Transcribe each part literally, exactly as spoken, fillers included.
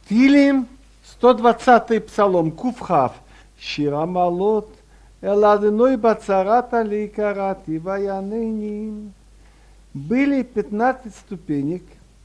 Тилим, сто двадцатый псалом, Куфхав. Шира малот, эладыной бацарата лейкарати ваяныним. Были пятнадцать ступенек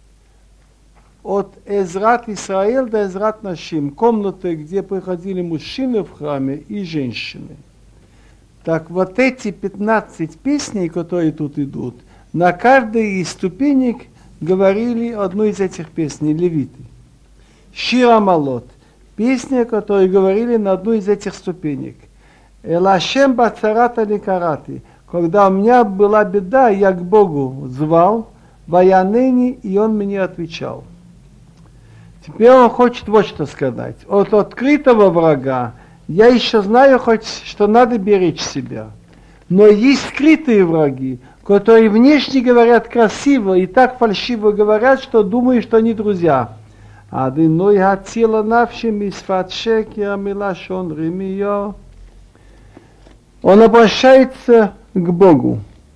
от Эзрат Исраэль до Эзрат Нашим, комнаты, где приходили мужчины в храме и женщины. Так вот эти пятнадцать песней, которые тут идут, на каждой из ступенек говорили одну из этих песней, левиты. Шира Малот, песни, которые говорили на одну из этих ступенек. Элашем бацарата ликарати, когда у меня была беда, я к Богу звал, ваянени, и Он мне отвечал. Теперь он хочет вот что сказать. От открытого врага я еще знаю хоть, что надо беречь себя. Но есть скрытые враги, которые внешне говорят красиво и так фальшиво говорят, что думаю, что они друзья. Адыной хацила навшим исфат шекера милашон ремио. Он обращается к Богу.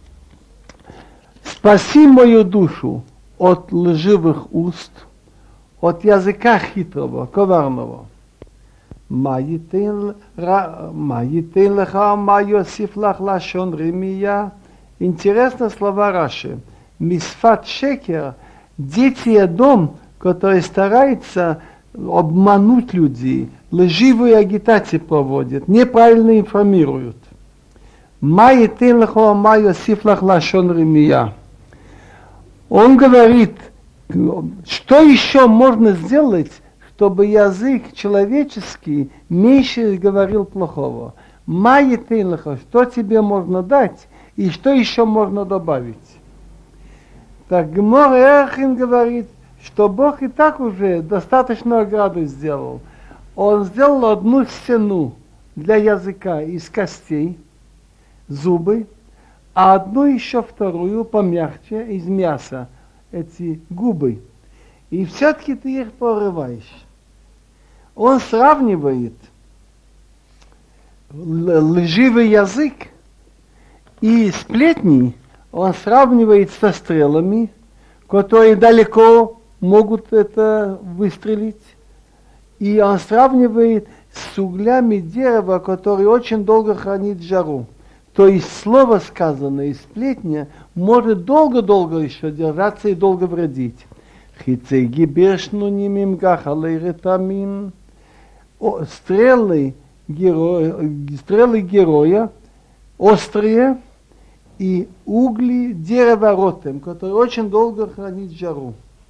Спаси мою душу от лживых уст, от языка хитрого, коварного. Маитин леха, ма йосиф лах лашон ремия. Интересно слова Раши. Мисфат шекер, дети дом, который старается обмануть людей, лживые агитации проводят, неправильно информируют. Маитин леха, ма йосиф лах лашон ремия. Он говорит, что еще можно сделать, чтобы язык человеческий меньше говорил плохого. Маитинлаха, что тебе можно дать и что еще можно добавить. Так Гемор Эрхин говорит, что Бог и так уже достаточно ограду сделал. Он сделал одну стену для языка из костей, зубы, а одну еще вторую помягче из мяса, эти губы. И все-таки ты их порываешь. Он сравнивает лживый язык и сплетни, он сравнивает со стрелами, которые далеко могут это выстрелить. И он сравнивает с углями дерева, которые очень долго хранит жару. То есть слово сказанное и сплетня может долго-долго еще держаться и долго вредить. Хицеги бешну нимим гахалей ретамин. Стрелы героя, стрелы героя острые и угли дерева ротем, которые очень долго хранит жару.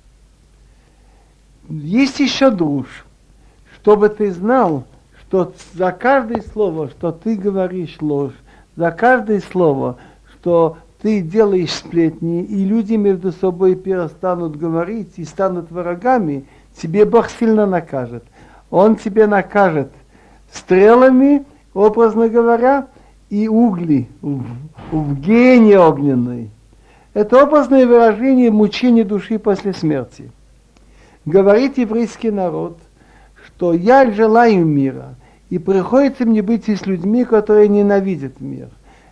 Есть еще друж, чтобы ты знал, что за каждое слово, что ты говоришь ложь, за каждое слово, что ты делаешь сплетни, и люди между собой перестанут говорить и станут врагами, тебе Бог сильно накажет. Он тебе накажет стрелами, образно говоря, и угли в, в гене огненной. Это образное выражение мучения души после смерти. Говорит еврейский народ, что я желаю мира, и приходится мне быть и с людьми, которые ненавидят мир.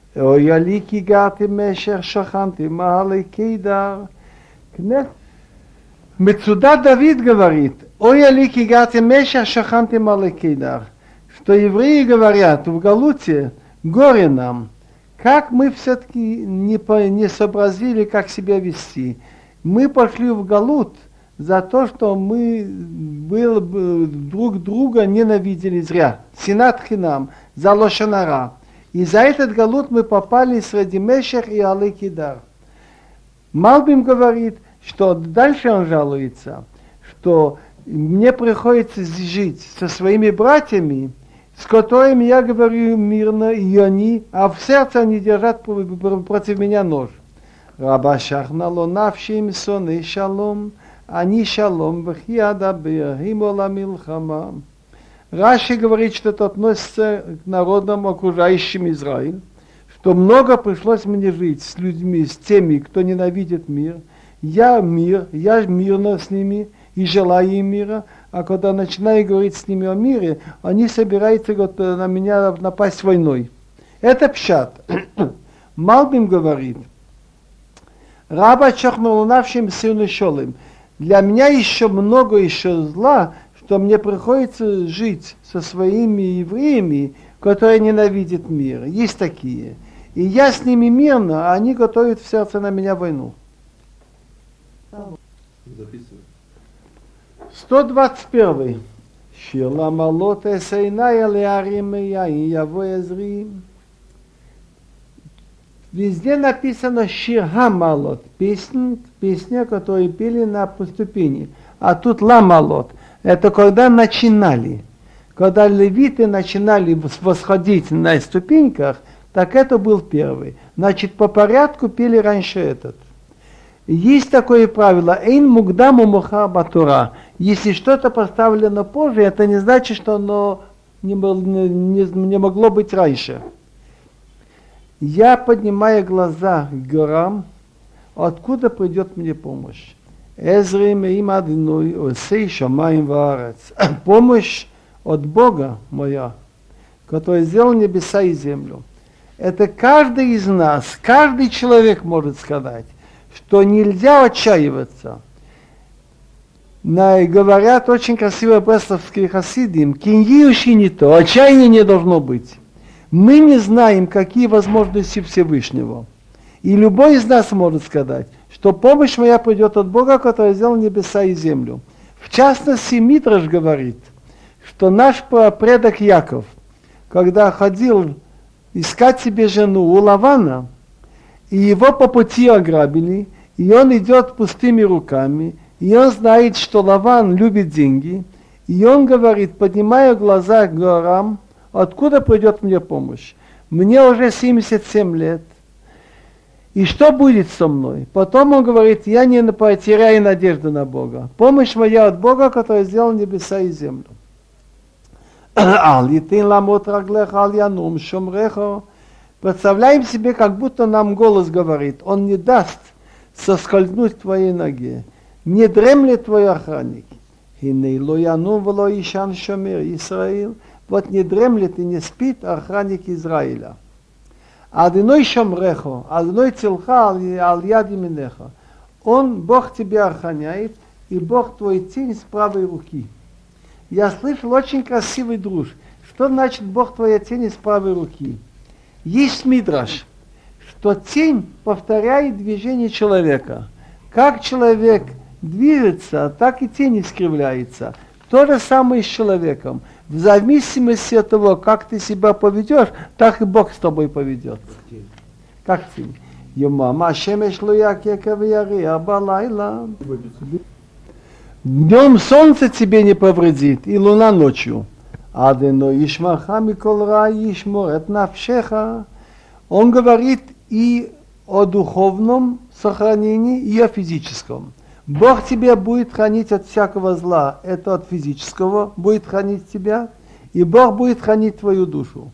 Мецуда Давид говорит, ой, алики гати меша шаханти малекидар, что евреи говорят в Галуте, горе нам, как мы все-таки не, по, не сообразили, как себя вести. Мы пошли в Галут за то, что мы был, друг друга ненавидели зря. Синат хинам, за лошанара. И за этот Галут мы попали среди Мешех и Алей-Кидар. Малбим говорит, что дальше он жалуется, что мне приходится жить со своими братьями, с которыми я говорю мирно, и они, а в сердце они держат против меня нож. Раба шахнало навшим сон и шалом, они шалом вхиада бирхимола милхама. Раши говорит, что это относится к народам, окружающим Израиль, что много пришлось мне жить с людьми, с теми, кто ненавидит мир. Я мир, я мирно с ними и желаю им мира, а когда начинаю говорить с ними о мире, они собираются на меня напасть войной. Это пшат. Малбим говорит, раба чахнулавшим сыну шолым. Для меня еще много еще зла, что мне приходится жить со своими евреями, которые ненавидят мир. Есть такие. И я с ними мирно, а они готовят в сердце на меня войну. сто двадцать один. שיר למעלות עיני על הערים יין יבוא עזרי. Везде написано шир хамалот, песня, песня, которую пели на поступении. А тут ламалот. Это когда начинали. Когда левиты начинали восходить на ступеньках, так это был первый. Значит, по порядку пели раньше этот. Есть такое правило, эйн мукдаму муха батура. Если что-то поставлено позже, это не значит, что оно не, не, не могло быть раньше. Я поднимаю глаза к горам, откуда придет мне помощь. Эзрим им адной осей шамаим ваарец. Помощь от Бога моя, который сделал небеса и землю. Это каждый из нас, каждый человек может сказать, что нельзя отчаиваться. На, говорят очень красиво бресловские хасидим, киньюши не то, отчаяния не должно быть. Мы не знаем, какие возможности Всевышнего. И любой из нас может сказать, что помощь моя придет от Бога, который сделал небеса и землю. В частности, Мидраш говорит, что наш предок Яков, когда ходил искать себе жену у Лавана, и его по пути ограбили, и он идет пустыми руками, и он знает, что Лаван любит деньги, и он говорит, поднимая глаза к горам, откуда придет мне помощь? Мне уже семьдесят семь лет. И что будет со мной? Потом он говорит, я не потеряю надежду на Бога. Помощь моя от Бога, который сделал небеса и землю. Представляем себе, как будто нам голос говорит, он не даст соскользнуть в твоей ноге. Не дремлет твой охранник. Исраил. Вот не дремлет и не спит охранник Израиля. Адиной шомрехо, адиной цилха ал яд именеха. Он, Бог тебя охраняет, и Бог твой тень с правой руки. Я слышал очень красивый друж. Что значит Бог твоя тень с правой руки? Есть мидраш, что тень повторяет движение человека. Как человек движется, так и тень искривляется. То же самое с человеком. В зависимости от того, как ты себя поведешь, так и Бог с тобой поведет. Как тень. Днем солнце тебе не повредит, и луна ночью. Он говорит и о духовном сохранении, и о физическом. Бог тебя будет хранить от всякого зла, это от физического будет хранить тебя, и Бог будет хранить твою душу.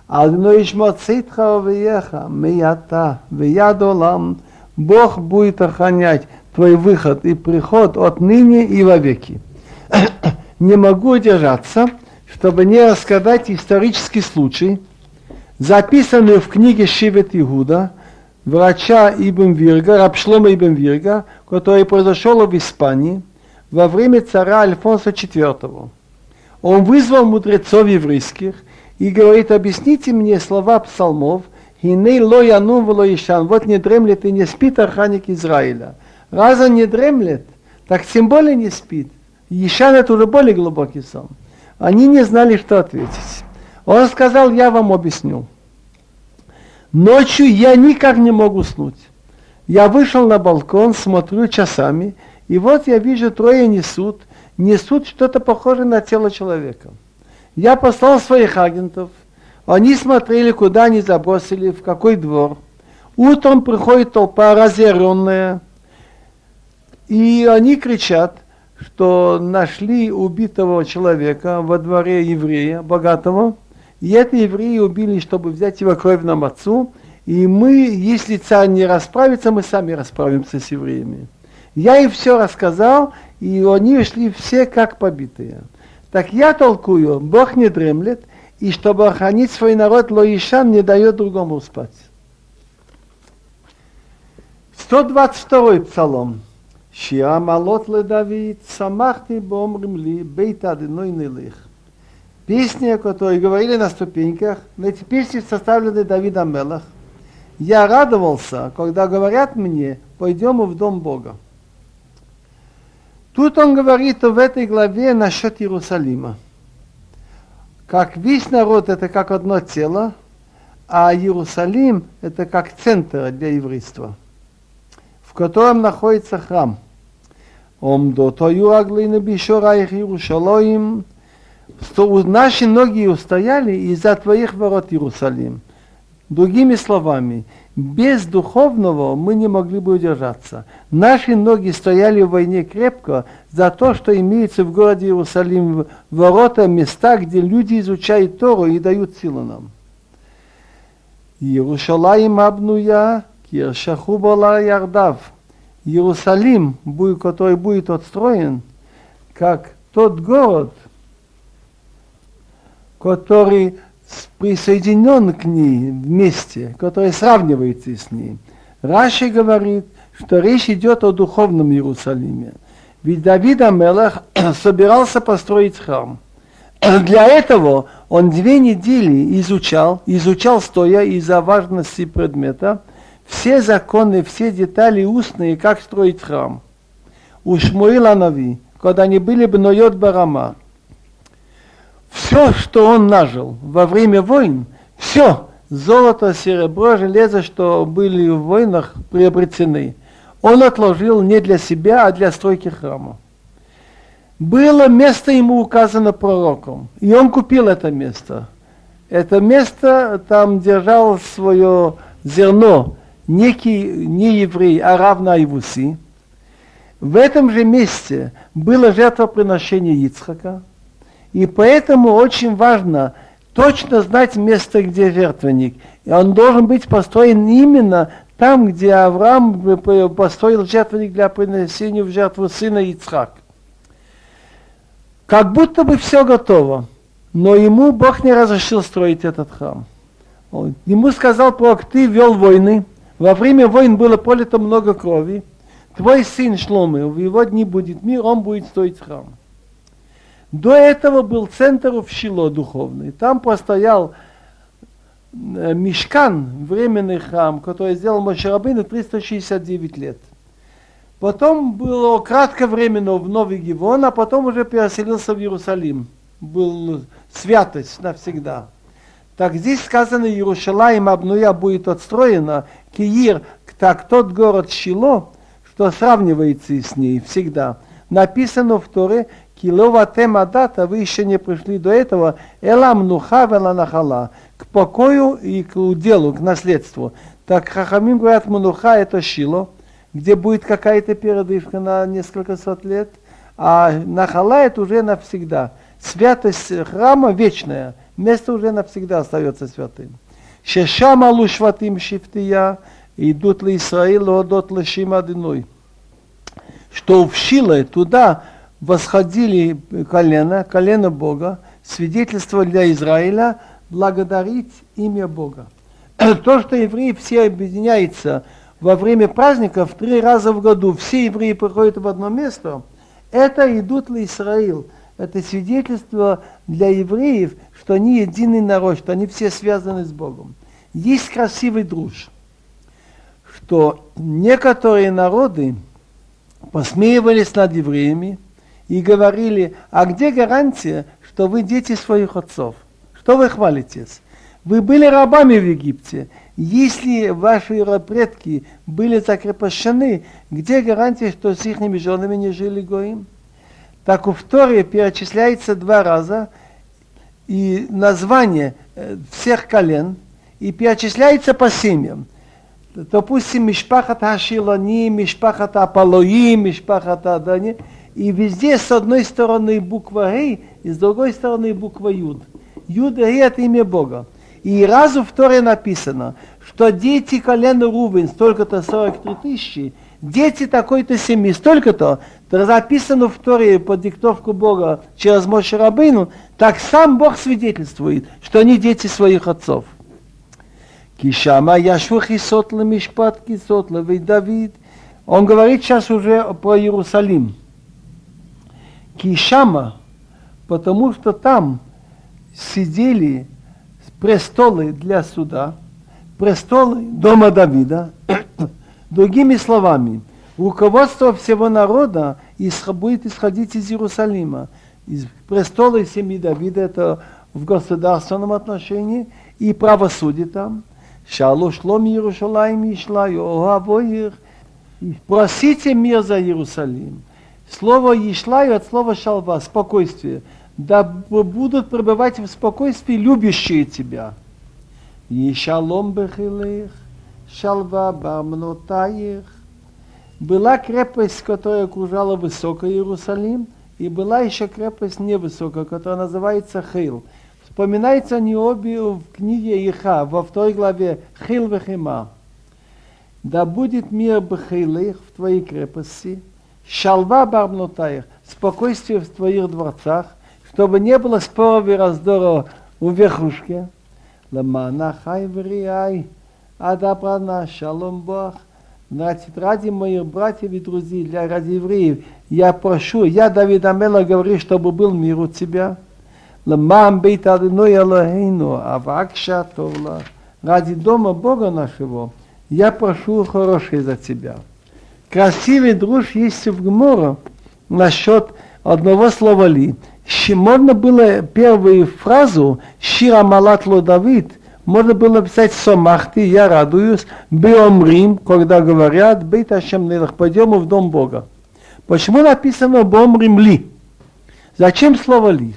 Бог будет охранять твой выход и приход отныне и вовеки. Не могу удержаться, чтобы не рассказать исторический случай, записанный в книге Шивет Иуда, врача Ибн Вирга, Рабшлома Ибн Вирга, который произошел в Испании во время царя Альфонса четвёртого. Он вызвал мудрецов еврейских и говорит, объясните мне слова псалмов, «Хиней ло янум вело ишан», вот не дремлет и не спит охранник Израиля. Раз он не дремлет, так тем более не спит. Ишан это уже более глубокий сон. Они не знали, что ответить. Он сказал, я вам объясню. Ночью я никак не могу уснуть. Я вышел на балкон, смотрю часами, и вот я вижу, трое несут, несут что-то похожее на тело человека. Я послал своих агентов, они смотрели, куда они забросили, в какой двор. Утром приходит толпа разъяренная, и они кричат, что нашли убитого человека во дворе еврея, богатого, и это евреи убили, чтобы взять его кровь на мацу, и мы, если царь не расправится, мы сами расправимся с евреями. Я им все рассказал, и они шли все как побитые. Так я толкую, Бог не дремлет, и чтобы охранить свой народ, Лоишан не дает другому спать. сто двадцать второй псалом. שיר המעלות לדוד, שמחתי באומרים לי, בית אדוני נלך. Песни, которые говорили на ступеньках, но эти песни составлены Давидом Мелах. Я радовался, когда говорят мне, пойдем в дом Бога. Тут он говорит в этой главе насчет Иерусалима. Как весь народ это как одно тело, а Иерусалим это как центр для еврейства, в котором находится храм. Омдот аюаглины бишораих Иерушалаим. Наши ноги устояли из-за твоих ворот, Иерусалим. Другими словами, без духовного мы не могли бы удержаться. Наши ноги стояли в войне крепко за то, что имеется в городе Иерусалим ворота, места, где люди изучают Тору и дают силу нам. Иерушалаим абнуя, киршаху бала ярдав. Иерусалим, который будет отстроен, как тот город, который присоединен к ней вместе, который сравнивается с ней. Раши говорит, что речь идет о духовном Иерусалиме. Ведь Давид а-Мелах собирался построить храм. Для этого он две недели изучал, изучал стоя из-за важности предмета, все законы, все детали устные, как строить храм. У Шмуила Нави, когда они были бнойот барама, все, что он нажил во время войн, все, золото, серебро, железо, что были в войнах приобретены, он отложил не для себя, а для стройки храма. Было место ему указано пророком, и он купил это место. Это место там держал свое зерно некий не еврей, а равно Айвуси. В этом же месте было жертвоприношение Ицхака. И поэтому очень важно точно знать место, где жертвенник. И он должен быть построен именно там, где Авраам построил жертвенник для принесения в жертву сына Ицхак. Как будто бы все готово, но ему Бог не разрешил строить этот храм. Он, ему сказал пророк, ты вел войны, во время войн было пролито много крови, твой сын Шломо, в его дни будет мир, он будет строить храм. До этого был центр в Шило духовный. Там простоял Мишкан, временный храм, который сделал Моше Рабейну триста шестьдесят девять лет. Потом было кратковременно в Новый Гивон, а потом уже переселился в Иерусалим. Был святость навсегда. Так здесь сказано, Иерушалаим абнуя будет отстроена, Киир, так тот город Шило, что сравнивается с ней всегда. Написано в Торе, Килова тема дата, вы еще не пришли до этого, элам нуха вела нахала, к покою и к уделу, к наследству. Так хахамим говорят, мануха это Шило, где будет какая-то передышка на несколько сот лет, а нахала это уже навсегда. Святость храма вечная, место уже навсегда остается святым. Шешам алу шватим шифтия, идут ли Исраил, одот лешим адиной. Что в Шило туда восходили колено, колено Бога, свидетельство для Израиля, благодарить имя Бога. То, что евреи все объединяются во время праздников три раза в году, все евреи приходят в одно место, это идут ли Израиль. Это свидетельство для евреев, что они единый народ, что они все связаны с Богом. Есть красивый друж, что некоторые народы посмеивались над евреями и говорили, а где гарантия, что вы дети своих отцов? Что вы хвалитесь? Вы были рабами в Египте. Если ваши предки были закрепощены, где гарантия, что с их женами не жили гоим? Так в Торе перечисляется два раза и название всех колен, и перечисляется по семьям. Допустим, Мишпахат Хашилони, Мишпахат Апалои, Мишпахат Адани. И везде с одной стороны буква Гей, и с другой стороны буква Юд. Юд и Гей это имя Бога. И разу в Торе написано, что дети колена Рувен столько-то сорок три тысячи, дети такой-то семьи столько-то, то записано в Торе под диктовку Бога через Моше Рабейну, так сам Бог свидетельствует, что они дети своих отцов. Кишама яшву хисот лемишпат кисот левей Давид. Он говорит сейчас уже про Иерусалим. Кишама, потому что там сидели престолы для суда, престолы дома Давида. Другими словами, руководство всего народа будет исходить из Иерусалима. Из престола семьи Давида это в государственном отношении и правосудие там. Шалу шлом Иерушалаим Ишлаю Оавоир. Просите мир за Иерусалим. Слово Ишлаю от слова шалва, спокойствие. Да будут пребывать в спокойствии любящие тебя. И шалом бехилех, шалва бамнотаих. Была крепость, которая окружала высокий Иерусалим, и была еще крепость невысокая, которая называется Хил. Вспоминается они обе в книге Иха, во второй главе Хил вехима. Да будет мир бехилех в твоей крепости, шалва бамнотаих, спокойствие в твоих дворцах, чтобы не было споров и раздора у верхушки. Ламана хай вриай, адабрана шалом бах. Значит, ради моих братьев и друзей, для ради евреев, я прошу, я Давид Амелах говорю, чтобы был мир у тебя. Ламан бейт адыной Элохейну, авакша товла. Ради дома Бога нашего, я прошу хорошее за тебя. Красивый друж есть в Геморе насчет одного слова ли. Можно было первую фразу «Шира малат ло Давид», можно было писать «Сомахти», «Я радуюсь», «Беомрим», когда говорят «Бейт Ашем Нелах», «Пойдем в дом Бога». Почему написано «Беомрим ли»? Зачем слово «ли»?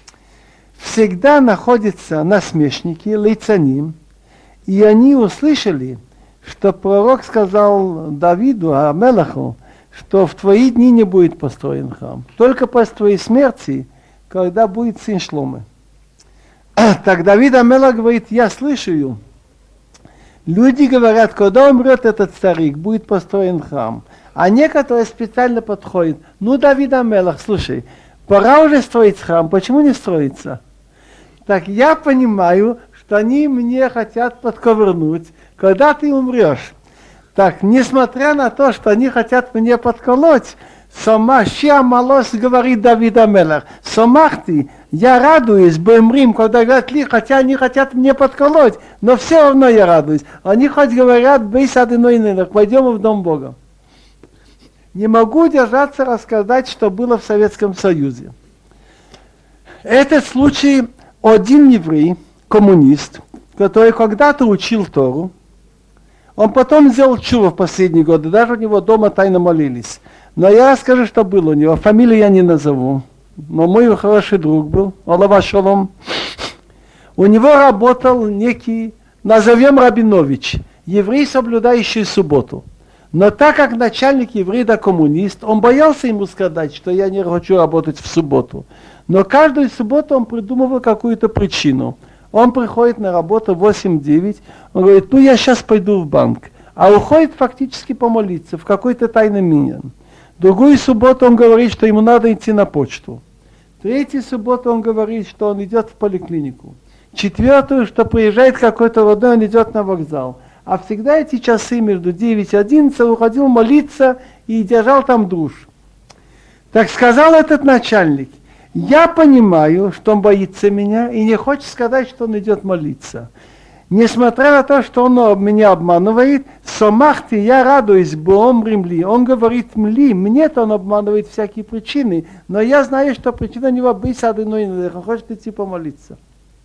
Всегда находятся насмешники, лицаним, и они услышали, что пророк сказал Давиду, Амелаху, что в твои дни не будет построен храм. Только после твоей смерти, когда будет сын Шломы. Так Давид Амелах говорит, я слышу, люди говорят, когда умрет этот старик, будет построен храм. А некоторые специально подходят, ну Давид Амелах, слушай, пора уже строить храм, почему не строится? Так я понимаю, что они мне хотят подковырнуть, когда ты умрешь. Так, несмотря на то, что они хотят мне подколоть, сама ща малос, говорит Давид Амелах, самахти, я радуюсь, бэмрим, когда говорят ли, хотя они хотят мне подколоть, но все равно я радуюсь. Они хоть говорят, бейс адыной нелах, пойдем в дом Бога. Не могу держаться рассказать, что было в Советском Союзе. Этот случай один еврей, коммунист, который когда-то учил Тору, он потом сделал чува в последние годы, даже у него дома тайно молились. Но я расскажу, что было у него. Фамилию я не назову. Но мой хороший друг был, Алава Шалом. У него работал некий, назовем Рабинович, еврей, соблюдающий субботу. Но так как начальник еврей да коммунист, он боялся ему сказать, что я не хочу работать в субботу. Но каждую субботу он придумывал какую-то причину. Он приходит на работу в восемь-девять, он говорит, ну я сейчас пойду в банк. А уходит фактически помолиться в какой-то тайный миньян. Другую субботу он говорит, что ему надо идти на почту. Третью субботу он говорит, что он идет в поликлинику. Четвертую, что приезжает какой-то родной, он идет на вокзал. А всегда эти часы между девять и одиннадцать уходил молиться и держал там душ. Так сказал этот начальник, я понимаю, что он боится меня и не хочет сказать, что он идет молиться. Несмотря на то, что он меня обманывает, сомахти, я радуюсь, бомрим ли. Он говорит мли, мне-то он обманывает всякие причины, но я знаю, что причина у него быть адыной, он хочет идти помолиться.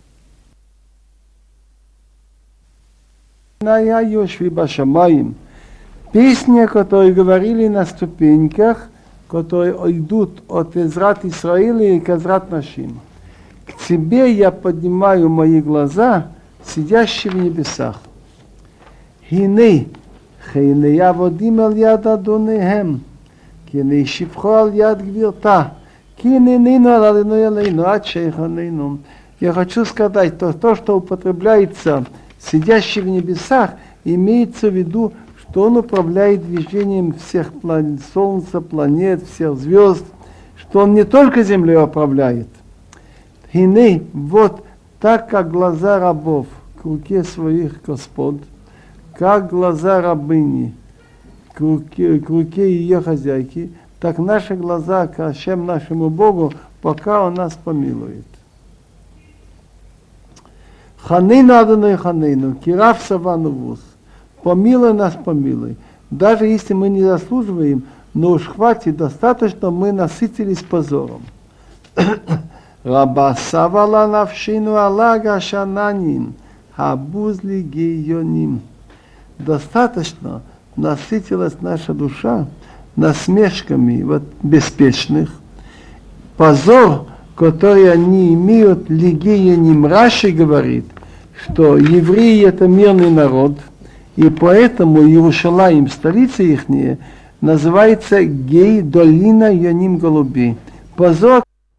Песни, которые говорили на ступеньках, которые идут от Эзрат Исраиля к Эзрат Нашим. К тебе я поднимаю мои глаза, сидящий в небесах. Хиней, хейней аводим ал яд адонеhem, киней шифхо ал яд гвирта, кинейнину ал адыной алейну, ад шейханейну. Я хочу сказать, то, то, что употребляется сидящий в небесах, имеется в виду, что он управляет движением всех планет, Солнца, планет, всех звезд, что он не только Землей управляет. Хиней, вот так как глаза рабов к руке своих господ, как глаза рабыни к руке, к руке ее хозяйки, так наши глаза к Ашем, нашему Богу, пока Он нас помилует. Ханейну Адонai Ханейну, Кирав Савану Вуз. Помилуй нас, помилуй. Даже если мы не заслуживаем, но уж хватит, достаточно, мы насытились позором. Раба Савала Навшину Алага Шананин, Хабузли Гейоним. Достаточно насытилась наша душа насмешками вот, беспечных. Позор, который они имеют, Лигейоним. Раши говорит, что евреи это мирный народ, и поэтому Иерушалаим, столица ихняя, называется Гей Долина Йоним Голуби. Позор.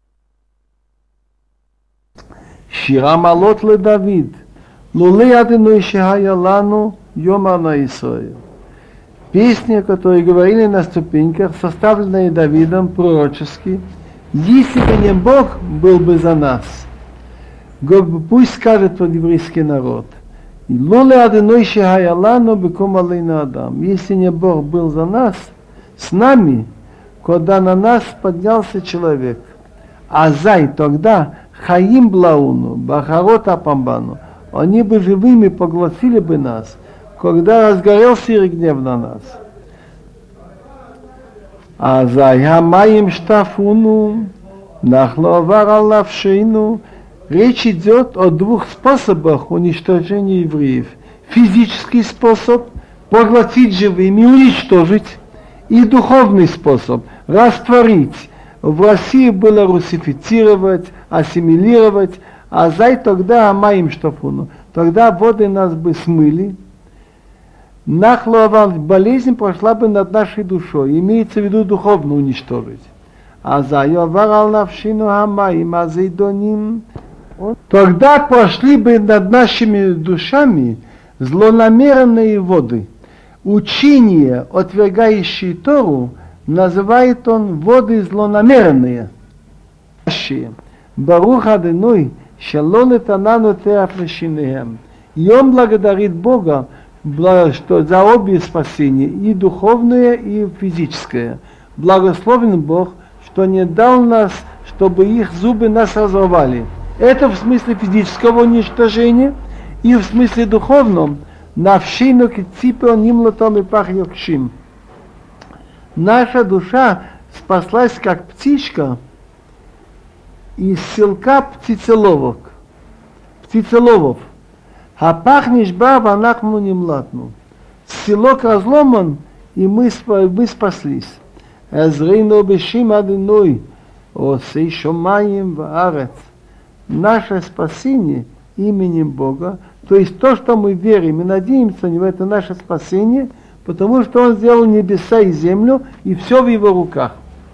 Шира Малот ле Давид, Лулей Адоной Шехая Лану Йома на Исою. Песни, которые говорили на ступеньках, составленные Давидом пророчески, если бы не Бог был бы за нас. Пусть скажет тот еврейский народ. Лулей Адоной Шехая Лану Беком Алейна Адам. Если не Бог был за нас, с нами, когда на нас поднялся человек. А зай тогда Хаим Блауну, Бахарот Апамбану, они бы живыми поглотили бы нас, когда разгорелся их гнев на нас. А зай Хамаим Штафуну, Нахловар Аллавшину. Речь идет о двух способах уничтожения евреев. Физический способ поглотить живыми, уничтожить, и духовный способ растворить. В России было русифицировать, ассимилировать, а зай тогда Амаим Штафуну. Тогда воды нас бы смыли. Нахловал, болезнь прошла бы над нашей душой, имеется в виду духовно уничтожить. А зай оварал навшину Амаим Азейдоним. Тогда прошли бы над нашими душами злонамеренные воды. Учение, отвергающее Тору, называет он воды злонамеренные. Барух Адоной, шалон этанану теафлешинеем. И он благодарит Бога что за обе спасения, и духовное, и физическое. Благословен Бог, что не дал нас, чтобы их зубы нас разорвали. Это в смысле физического уничтожения, и в смысле духовном. Навшину киципе нимлотом и пах йокшим. Наша душа спаслась, как птичка, из селка птицеловок, птицеловов. А пахнешь баба, анахну не млатну. Селок разломан, и мы, мы спаслись. Эзрейно бешим адыной, осей шомаем ваарец. Наше спасение именем Бога, то есть то, что мы верим и надеемся, это наше спасение, потому что Он сделал небеса и землю, и все в Его руках.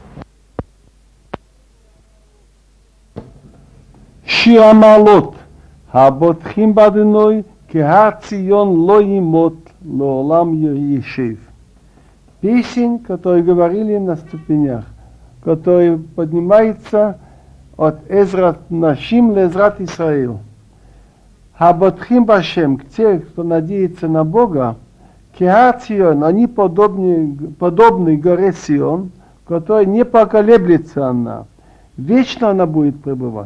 Шиамалот, Хаботхим Бадыной, Кехар Цион Лоимот, Лоолам Ешев. Песень, которую говорили на ступенях, которая поднимается от Эзрат Нашим Лезрат Исраил. Хаботхим Башем, те, кто надеется на Бога, Кехар Цион, они подобны, подобны горе Сион, которая не поколеблется она, вечно она будет пребывать.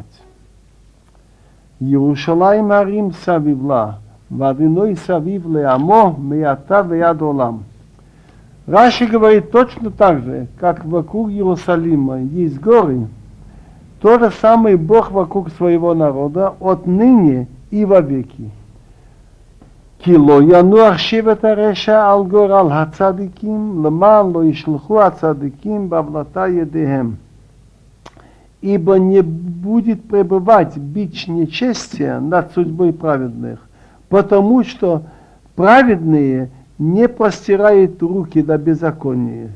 Иерушалаим Арим Савивла, Вадиной Савив Леамо, Меята Веяд Олам. Раши говорит точно так же, как вокруг Иерусалима есть горы, то же самое Бог вокруг своего народа отныне и вовеки. Кило януах шевет ареша ал гор ал хацадиким, леман ло ишлуху ацадиким бавлата едехем. Ибо не будет пребывать бич нечестия над судьбой праведных, потому что праведные не простирают руки до беззакония.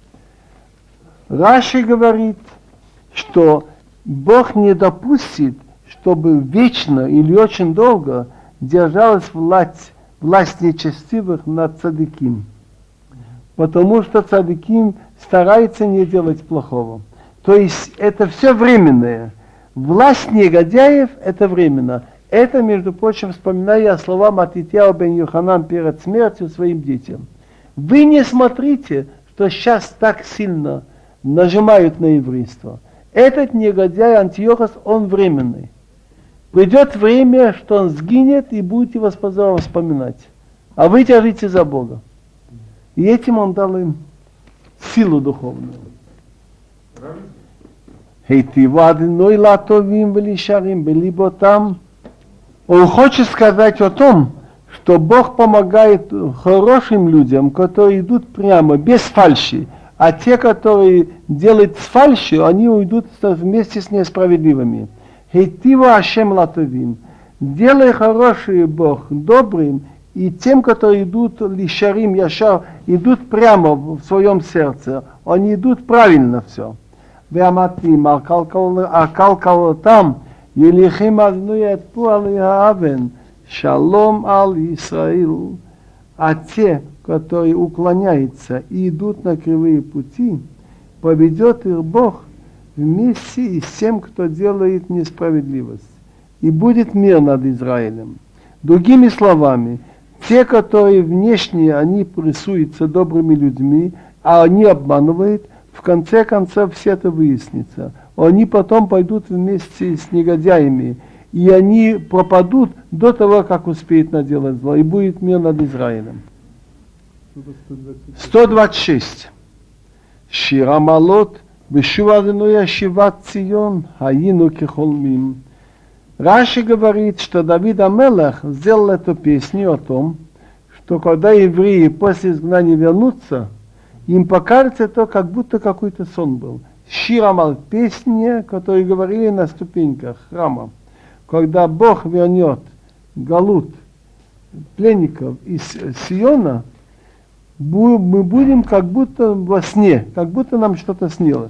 Раши говорит, что Бог не допустит, чтобы вечно или очень долго держалась власть, власть нечестивых над цадиким, потому что цадиким старается не делать плохого. То есть это все временное. Власть негодяев это временно. Это, между прочим, вспоминая слова Матитьяу бен Йоханан перед смертью своим детям. Вы не смотрите, что сейчас так сильно нажимают на еврейство. Этот негодяй Антиохос, он временный. Придет время, что он сгинет и будете вас позором вспоминать. А вы держите за Бога. И этим он дал им силу духовную. Он хочет сказать о том, что Бог помогает хорошим людям, которые идут прямо, без фальши. А те, которые делают с фальшью, они уйдут вместе с несправедливыми. Хейтива Ашем латовим. Делай хороший Бог добрым, и тем, которые идут лишарим, яшар, идут прямо в своем сердце. Они идут правильно все. Веаматим, акалкал там, елихим аднует пуали авен, шалом ал Исраил. А те, которые уклоняются и идут на кривые пути, поведет их Бог вместе и с тем, кто делает несправедливость. И будет мир над Израилем. Другими словами, те, которые внешне, они рисуются добрыми людьми, а они обманывают, в конце концов все это выяснится. Они потом пойдут вместе с негодяями, и они пропадут до того, как успеют наделать зло, и будет мир над Израилем. сто двадцать шесть. Шира Малот, Бешува Адонай Шиват Цион, Хаину Кехолмим. Раши говорит, что Давид Амелах сделал эту песню о том, что когда евреи после изгнания вернутся, им покажется то, как будто какой-то сон был. Шир Амал, песня, которые говорили на ступеньках храма. Когда Бог вернет галут пленников из Сиона, мы будем как будто во сне, как будто нам что-то снилось.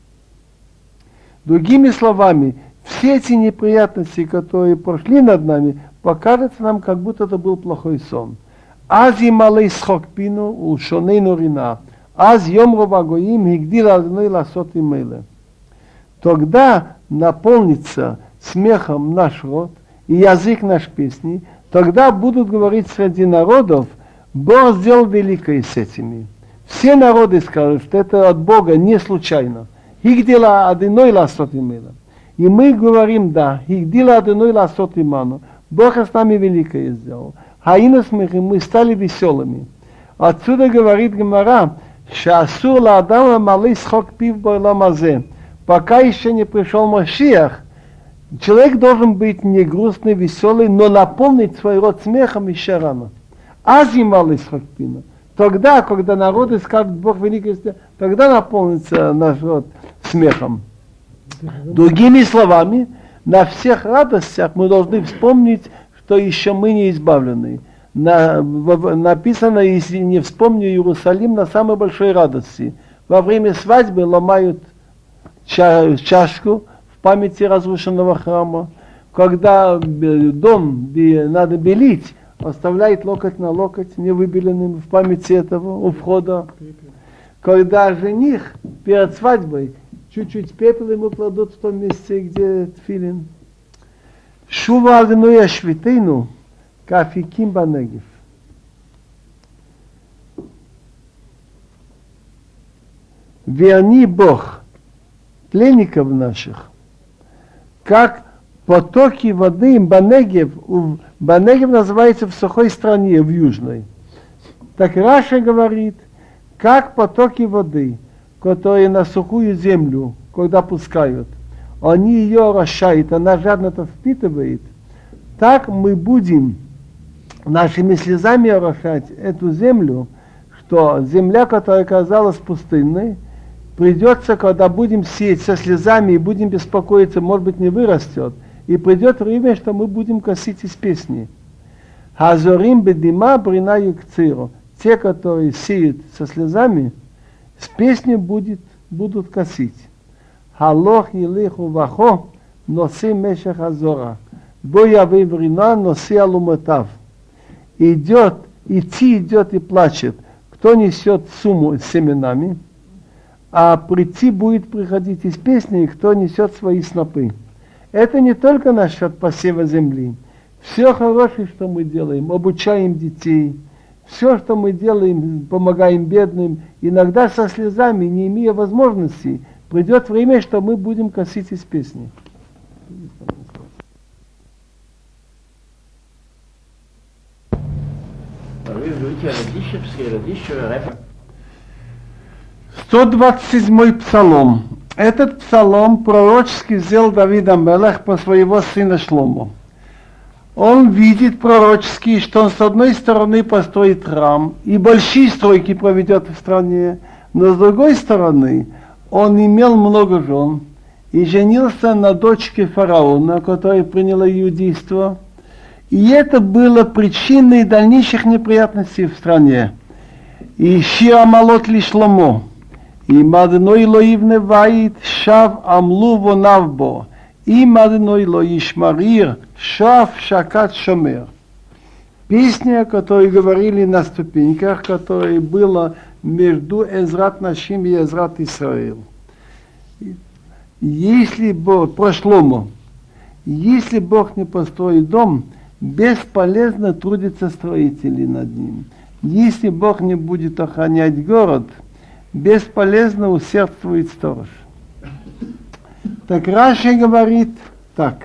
Другими словами, все эти неприятности, которые прошли над нами, покажется нам, как будто это был плохой сон. Аз ималей схокпину ушонейну рина, аз йомру вагоим хигдил адной ласот имейле. Тогда наполнится смехом наш род и язык наш песни, тогда будут говорить среди народов, Бог сделал великое с этими. Все народы скажут, что это от Бога не случайно. Хигдила адной ласот имейле. И мы говорим, да, Хигдила адной ласот иману. Бог с нами великое сделал. Хаина смехим, мы стали веселыми. Отсюда говорит Гемара, шасур ладама малый схок пив бойламазе. Пока еще не пришел Машиах, человек должен быть не грустный, веселый, но наполнить свой род смехом еще рано. Ази малый схок пина. Тогда, когда народы скажут, Бог великий, тогда наполнится наш род смехом. Другими словами, на всех радостях мы должны вспомнить, что еще мы не избавлены. На, в, написано, если не вспомню Иерусалим, на самой большой радости. Во время свадьбы ломают ча, чашку в памяти разрушенного храма. Когда дом надо белить, оставляет локоть на локоть, невыбеленным в памяти этого у входа. Когда жених перед свадьбой чуть-чуть пепел ему кладут в том месте, где тфилин. Шува Адонай Ашвитейну, кафиким банегив. Верни Бог пленников наших, как потоки воды Банегев. Банегев называется в сухой стране, в южной. Так Раша говорит, как потоки воды, которые на сухую землю, когда пускают, они ее орошают, она жадно это впитывает, так мы будем нашими слезами орошать эту землю, что земля, которая оказалась пустынной, придется, когда будем сеять со слезами и будем беспокоиться, может быть, не вырастет, и придет время, что мы будем косить из песни. Хазорим бедима брина юкциру. Те, которые сеют со слезами, с песней будет, будут косить. Халох елиху вахо носи мешах азора. Боявей врина носи алуметав. Идет, идти идет и плачет. Кто несет сумму с семенами, а прийти будет приходить из песни, кто несет свои снопы. Это не только насчет посева земли. Все хорошее, что мы делаем, обучаем детей, Все, что мы делаем, помогаем бедным, иногда со слезами, не имея возможности, придет время, что мы будем косить из песни. сто двадцать седьмой псалом. Этот псалом пророчески взял Давид а-Мелех по своего сына Шломо. Он видит пророчески, что он с одной стороны построит храм и большие стройки проведет в стране, но с другой стороны он имел много жен и женился на дочке фараона, которая приняла иудейство. И это было причиной дальнейших неприятностей в стране. И шир амалот ли Шломо, и мадной лоивне ваит шав амлу вонавбо, и мадной ло ишмарир шав шакат шомер. Песня, о которой говорили на ступеньках, которая была между Эзрат Нашим и Эзрат Исраил. Если Бог, про Шломо, если Бог не построит дом, бесполезно трудятся строители над ним. Если Бог не будет охранять город, бесполезно усердствует сторож. Так Раши говорит так.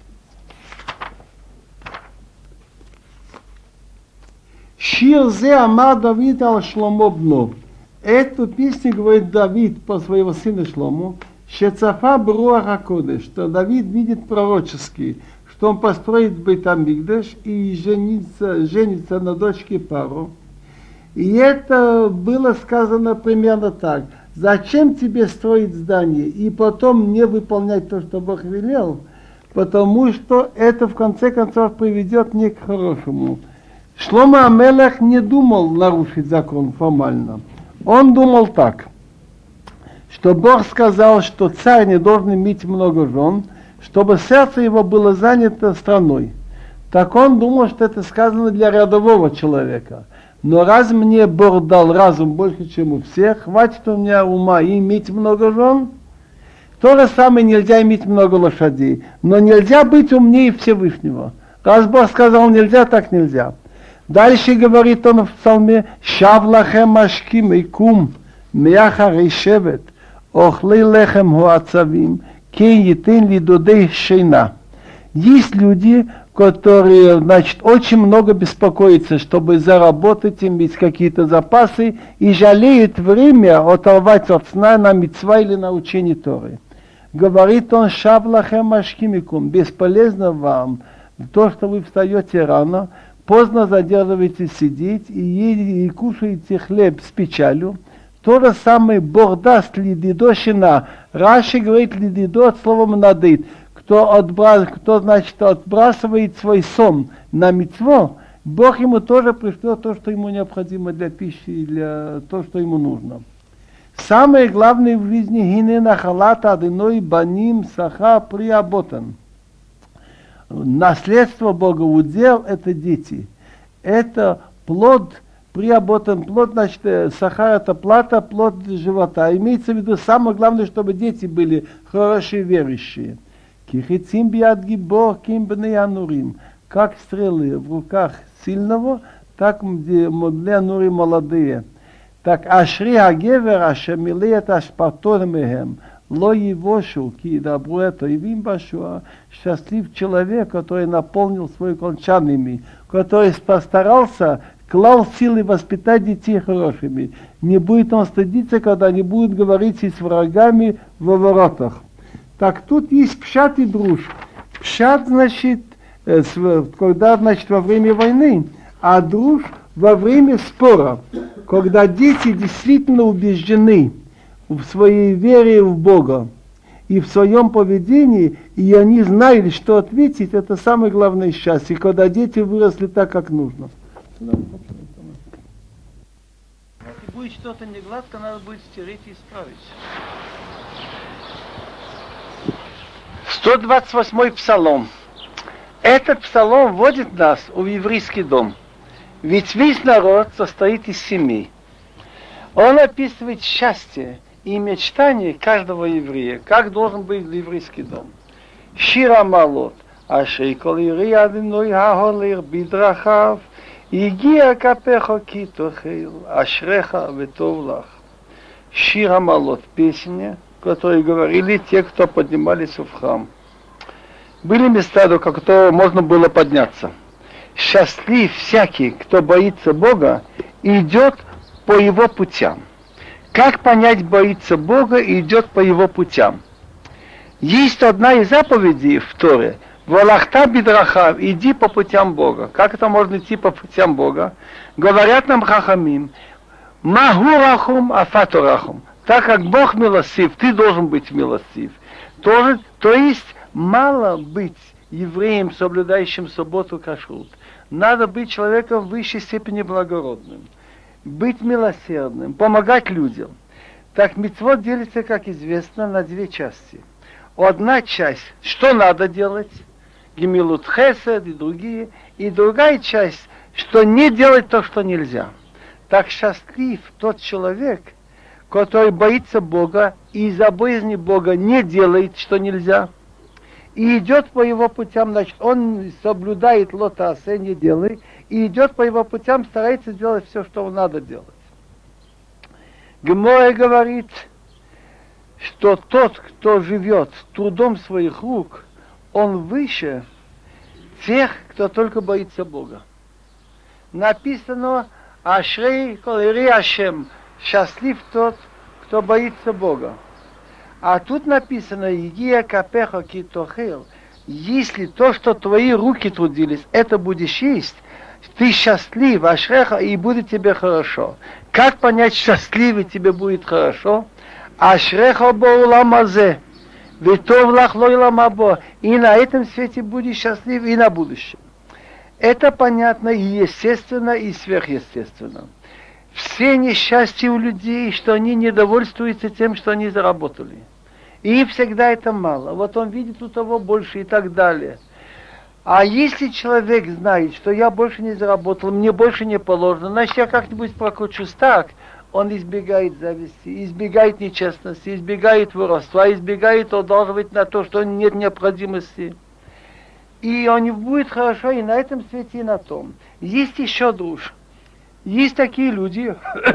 Шир зе амар Давид ал Шломо бно. Эту песню говорит Давид по своего сына Шлому, Шецафа бруах ха-кодеш, что Давид видит пророчески, что он построит Бейт-Амикдаш и женится, женится на дочке Паро. И это было сказано примерно так. Зачем тебе строить здание и потом не выполнять то, что Бог велел? Потому что это в конце концов приведет не к хорошему. Шломо а-Мелех не думал нарушить закон формально. Он думал так, что Бог сказал, что царь не должен иметь много жен, чтобы сердце его было занято страной. Так он думал, что это сказано для рядового человека. Но раз мне Бог дал разум больше, чем у всех, хватит у меня ума и иметь много жен. То же самое нельзя иметь много лошадей. Но нельзя быть умнее Всевышнего. Раз Бог сказал нельзя, так нельзя. Дальше говорит он в псалме: «Шав лахем ашким и кум, мяха рейшевет, охли лехем хуацавим, кен етен лидодей шейна». Есть люди, которые, значит, очень много беспокоятся, чтобы заработать, иметь какие-то запасы, и жалеют время оторвать от сна на мицва или на учение Торы. Говорит он: «Шав лахем ашкимикум», бесполезно вам то, что вы встаете рано, поздно задерживаетесь сидеть и, едете, и кушаете хлеб с печалью. То же самое Бог даст лидидо шина. Раши говорит лидидо от слова мнадит. Кто, отбрас, кто, значит, отбрасывает свой сон на мицво, Бог ему тоже пришлет то, что ему необходимо для пищи, для то, что ему нужно. Самое главное в жизни — гине нахалата адиной баним саха приаботан. Наследство Бога, удел — это дети. Это плод, приаботан плод, значит, сахар — это плата, плод живота. Имеется в виду самое главное, чтобы дети были хорошие верующие. Кихицим биад гибор ким бней анурим. Как стрелы в руках сильного, так для анури молодые. Так ашри агевер ашемилеет ашпатор мехем. Ло евошу, ки добру это и вим башуа. Счастлив человек, который наполнил свой колчан ими, который постарался, клал силы воспитать детей хорошими. Не будет он стыдиться, когда не будет говорить и с врагами во воротах. Так тут есть пшат и друж. Пшат, значит, когда, значит, во время войны, а друж во время спора, когда дети действительно убеждены в своей вере в Бога и в своем поведении, и они знали, что ответить, это самое главное счастье, когда дети выросли так, как нужно. Если будет что-то не гладко, надо будет стереть и исправить. сто двадцать восьмой псалом. Этот псалом вводит нас в еврейский дом. Ведь весь народ состоит из семей. Он описывает счастье и мечтание каждого еврея, как должен быть еврейский дом. Шир амалот, ашей кол ирей адиной хаолер бидрахав, Игия капехо китохейл, ашреха ветовлах. Шира Малот, песня, которые говорили те, кто поднимались в храм. Были места, до которого можно было подняться. Счастлив всякий, кто боится Бога, идет по его путям. Как понять, боится Бога и идет по его путям? Есть одна из заповедей в Торе. Валахта бидрахав, иди по путям Бога. Как это можно идти по путям Бога? Говорят нам хахамим, магу рахум, афату рахум. Так как Бог милостив, ты должен быть милостив. Тоже, то есть мало быть евреем, соблюдающим субботу кашрут. Надо быть человеком в высшей степени благородным. Быть милосердным, помогать людям. Так мицвот делится, как известно, на две части. Одна часть, что надо делать, гемилут хесед и другие, и другая часть, что не делать то, что нельзя. Так счастлив тот человек, который боится Бога и из-за боязни Бога не делает, что нельзя, и идет по его путям, значит, он соблюдает лотасе, не делает, и идет по его путям, старается сделать все, что надо делать. Гемора говорит, что тот, кто живет трудом своих рук, он выше тех, кто только боится Бога. Написано, Ашрей колери Ашем, счастлив тот, кто боится Бога. А тут написано, Игия капеха китохел, если то, что твои руки трудились, это будешь есть, ты счастлив, ашреха, и будет тебе хорошо. Как понять, счастливый тебе будет хорошо? Ашреха боуламазе, витовлах лойламабо, и на этом свете будешь счастлив, и на будущем. Это понятно и естественно, и сверхъестественно. Все несчастья у людей, что они недовольствуются тем, что они заработали. И всегда это мало. Вот он видит у того больше и так далее. А если человек знает, что я больше не заработал, мне больше не положено, значит я как-нибудь прокручусь так, он избегает зависти, избегает нечестности, избегает воровства, избегает одалживать на то, что нет необходимости. И он не будет хорошо и на этом свете, и на том. Есть еще душ. Есть такие люди,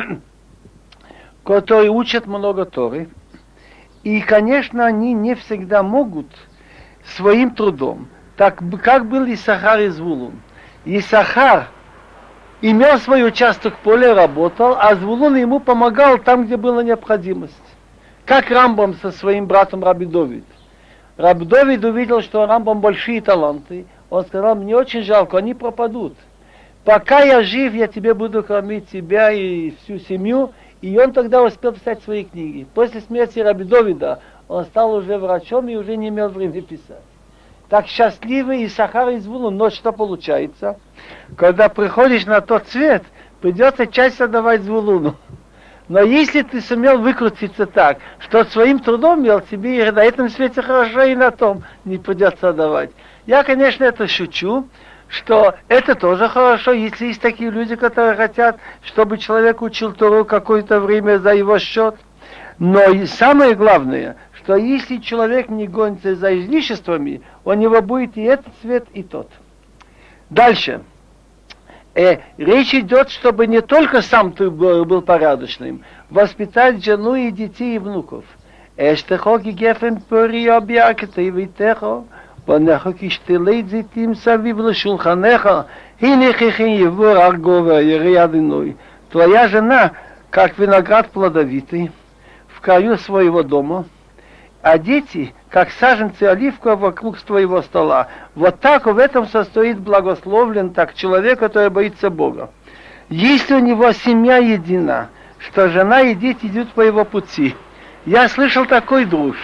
которые учат много Торы, и, конечно, они не всегда могут своим трудом. Так как был Исахар и Звулун. Исахар имел свой участок поля, работал, а Звулун ему помогал там, где была необходимость. Как Рамбам со своим братом Раби Довид. Раби Довид увидел, что у Рамбам большие таланты. Он сказал, мне очень жалко, они пропадут. Пока я жив, я тебе буду кормить тебя и всю семью. И он тогда успел писать свои книги. После смерти Раби Довида он стал уже врачом и уже не имел времени писать. Так счастливый Исахар и Звулун, но что получается? Когда приходишь на тот свет, придется часть отдавать Звулуну. Но если ты сумел выкрутиться так, что своим трудом имел, тебе и на этом свете хорошо, и на том не придется отдавать. Я, конечно, это шучу, что это тоже хорошо, если есть такие люди, которые хотят, чтобы человек учил Тору какое-то время за его счет. Но и самое главное, что если человек не гонится за излишествами, у него будет и этот свет, и тот. Дальше. Э, речь идет, чтобы не только сам ты был, был порядочным, воспитать жену и детей и внуков. Эштехо гефен пори объякта и витехо, понехо киштелей зитим савив лешулханеха, хинехихин его аргова ериадиной. Твоя жена, как виноград плодовитый, в краю своего дома, а дети, как саженцы оливка вокруг твоего стола. Вот так в этом состоит благословлен так человек, который боится Бога. Если у него семья едина, что жена и дети идут по его пути. Я слышал такой друж.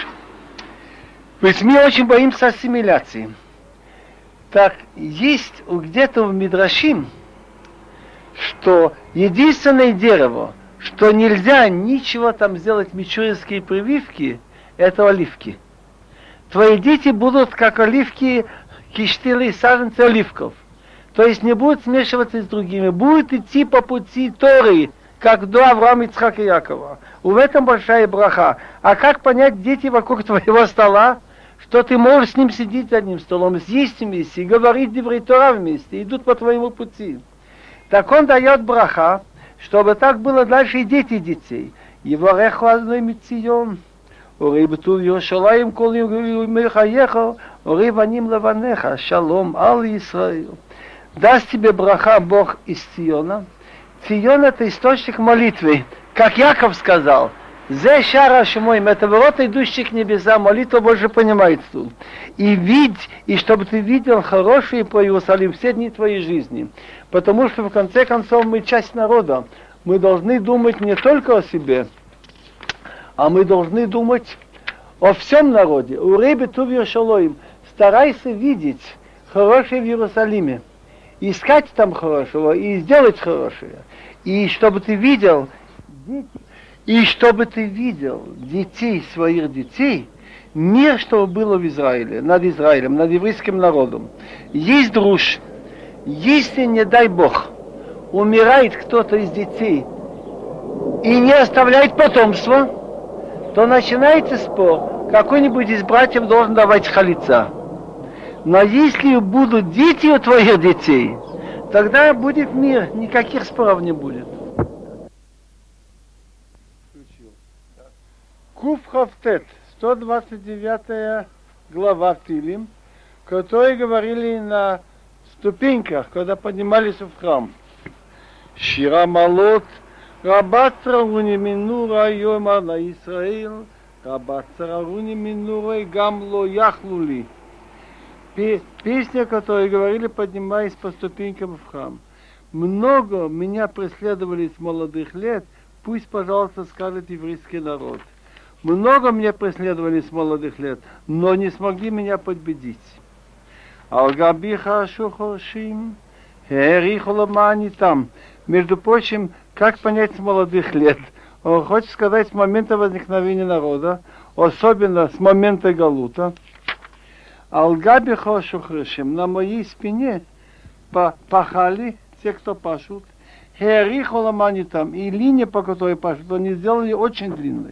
Ведь мы очень боимся ассимиляции. Так есть где-то в Мидрашим, что единственное дерево, что нельзя ничего там сделать, мичуринские прививки, это оливки. Твои дети будут как оливки, киштили, саженцы оливков. То есть не будут смешиваться с другими. Будут идти по пути Торы, как до Авраама, Ицхака и Якова. В этом большая браха. А как понять, дети вокруг твоего стола, что ты можешь с ним сидеть за одним столом, съесть вместе, говорить Деврей Тора вместе, идут по твоему пути. Так он дает браха, чтобы так было дальше и дети детей. Его рехлазной мицион. Ори бетув Йерушалаим кол юмеха ехал, ори ваним лаванеха, шалом ал Исраил. Даст тебе браха Бог из Циона. Цион — это источник молитвы. Как Яков сказал, «Зе шара шумоим» — это ворота, идущие к небесам, молитва больше понимает тут. И видь, и чтобы ты видел хорошие по Иерусалим все дни твоей жизни. Потому что в конце концов мы часть народа. Мы должны думать не только о себе, а мы должны думать о всем народе. Урей бетув Йерушалаим. Старайся видеть хорошее в Иерусалиме. Искать там хорошего и сделать хорошее. И чтобы ты видел, и чтобы ты видел детей, своих детей, мир, что было в Израиле, над Израилем, над еврейским народом. Есть друж. Если, не дай Бог, умирает кто-то из детей и не оставляет потомства, то начинается спор, какой-нибудь из братьев должен давать халица. Но если будут дети у твоих детей, тогда будет мир, никаких споров не будет. Куф Хафтет, сто двадцать девятая глава Тилим, которые говорили на ступеньках, когда поднимались в храм. Шира Малот, Рабат Царауни Минура Йома на Исраил, Рабат Царауни Минура Гамло Яхлули. Песня, которую говорили, поднимаясь по ступенькам в храм. Много меня преследовали с молодых лет, пусть, пожалуйста, скажет еврейский народ. Много меня преследовали с молодых лет, но не смогли меня победить. Алгабиха Шухошим, Эрихоломани там. Между прочим, как понять с молодых лет? Он хочет сказать с момента возникновения народа, особенно с момента Галута. Алгабиха Шухошим, на моей спине пахали те, кто пашут. Эрихоломани там. И линия, по которой пашут, они сделали очень длинной.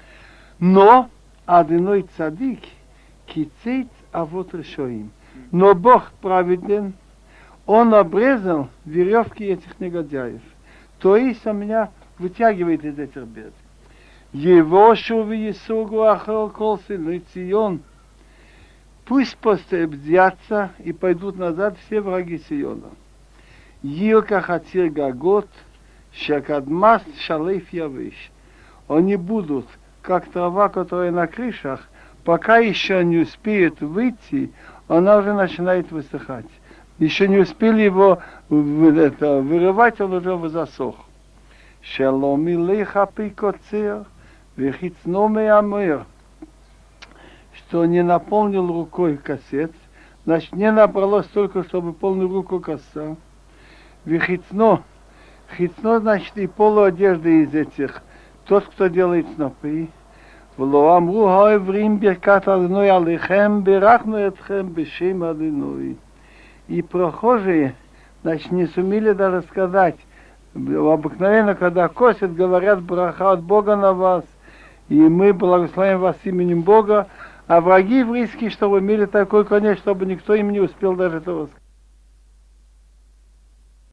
Но одиной цадик кицейц авот решоим. Но Бог праведен, Он обрезал веревки этих негодяев. То есть Он меня вытягивает из этих бед. Его шуви Исугу ахал кол сильный Цион. Пусть постебдятся и пойдут назад все враги Сиона. Йилка хатир гагот, шакадмас шалейф явиш. Они будут как трава, которая на крышах, пока еще не успеет выйти, она уже начинает высыхать. Еще не успели его это, вырывать, он уже засох. Шалом илейха пикоцер, вехицно меамер. Что не наполнил рукой косец, значит, не набралось столько, чтобы полную руку коса. Вехицно, хицно, значит, и полуодежды из этих. Тот, кто делает снопы, ולא אמרו העברים ברכת אדוני עליכם, ברכנו אתכם בשם אדוני. И прохожие, значит, не сумели даже сказать, обыкновенно, когда косят, говорят браха от Бога на вас, и мы благословим вас именем Бога, а враги еврейские, чтобы имели такой конец, чтобы никто им не успел даже этого сказать.